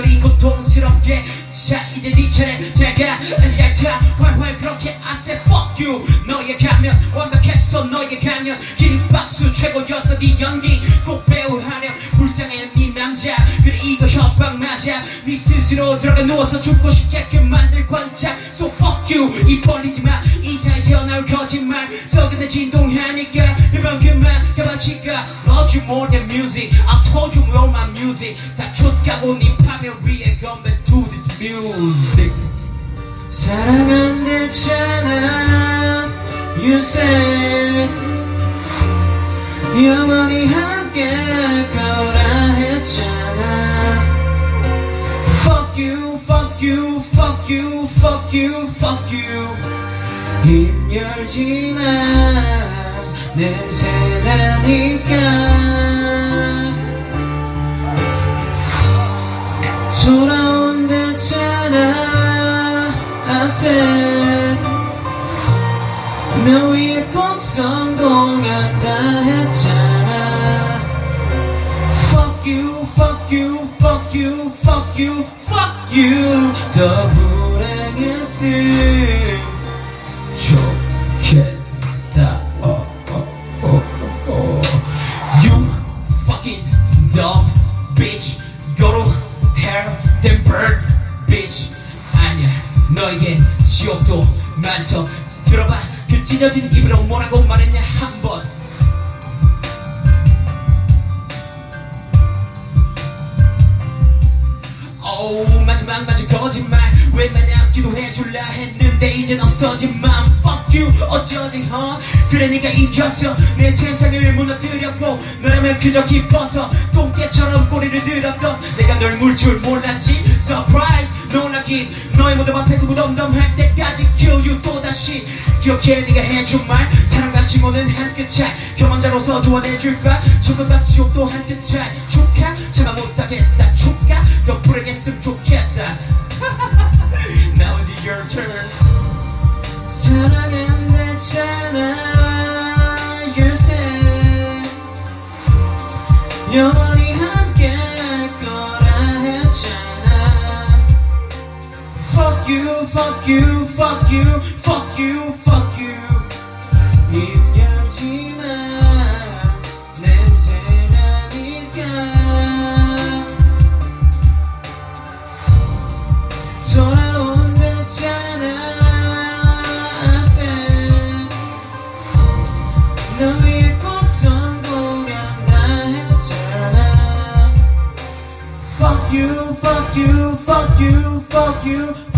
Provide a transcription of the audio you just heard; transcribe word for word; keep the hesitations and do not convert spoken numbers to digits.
시절이 고통스럽게 자 이제 네 차례 잘가 잘타 활활 그렇게 I said fuck you 너의 가면 완벽했어 너의 강연 기립박수 최고였어 네 연기 꼭 배우하렴 불쌍해 네 남자 그래 이거 협박 맞아 네 스스로 들어가 누워서 죽고 싶게끔 만들 관찰 So fuck you 입 벌리지마 이사에서 나올 거짓말 썩은 내 진동하니까 그만 그만 가만치가 Love you more than music I told you you're my music 다 쫓가고 네 파멸 위에 come back to this music 사랑한댔잖아 You said 영원히 함께 할 거라 했잖아 Fuck you, fuck you, fuck you, fuck you, fuck you 입 열지마 냄새 나니까 돌아온댔잖아 I said 너 위해 꼭 성공한다 했잖아 Fuck you, fuck you, fuck you, fuck you, fuck you 더 불행했음 좋겠다 oh, oh, oh, oh. You fucking dumb bitch Go to hell then burn bitch 아니야 너에겐 지옥도 많소 들어봐 그 찢어진 입으로 뭐라고 말했냐 한번 oh, 마지막 마지막 거짓말 웬만하면 기도해줄라 했는데 이젠 없어진만 Fuck you 어쩌지 huh? 그래 네가 이겼어 내 세상을 무너뜨렸고 너라면 그저 기뻐서 똥개처럼 꼬리를 들었던 내가 널 물 줄 몰랐지 Surprise 놀라긴 너의 모습 앞에서 무덤덤할 때까지 kill you 또다시 기억해 네가 해준 말 사랑같이 모는 한 끗 차이 경험자로서 조언해줄까 저것과 지옥도 한 끗 차이 축하 제가 못하겠다 축하 더 불행했으면 좋겠다 Now is it your turn 사랑한댔잖아 You said 영원히 함께 할 거라 했잖아 Fuck you, fuck you, fuck you, fuck you, fuck you 입 열지마 냄새 나니까 돌아온댔잖아 I said 너 위해 꼭 성공한다 했잖아 Fuck you, fuck you, fuck you, fuck you